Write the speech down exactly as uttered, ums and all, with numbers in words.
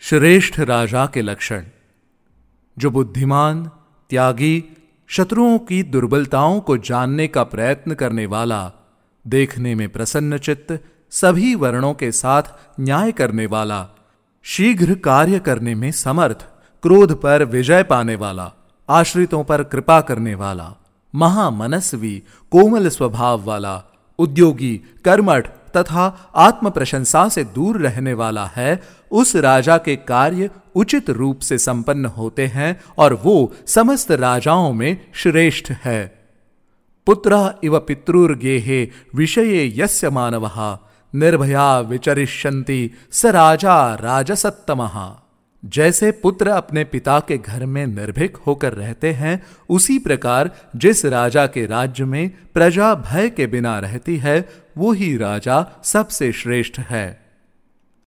श्रेष्ठ राजा के लक्षण। जो बुद्धिमान, त्यागी, शत्रुओं की दुर्बलताओं को जानने का प्रयत्न करने वाला, देखने में प्रसन्नचित्त, सभी वर्णों के साथ न्याय करने वाला, शीघ्र कार्य करने में समर्थ, क्रोध पर विजय पाने वाला, आश्रितों पर कृपा करने वाला, महामनस्वी, कोमल स्वभाव वाला, उद्योगी, कर्मठ तथा आत्म प्रशंसा से दूर रहने वाला है, उस राजा के कार्य उचित रूप से संपन्न होते हैं और वो समस्त राजाओं में श्रेष्ठ है। पुत्रः इव पितृर्गेहे विषये यस्य मानवः निर्भया विचरिष्यन्ति स राजा राजसत्तमः। जैसे पुत्र अपने पिता के घर में निर्भीक होकर रहते हैं, उसी प्रकार जिस राजा के राज्य में प्रजा भय के बिना रहती है, वो ही राजा सबसे श्रेष्ठ है।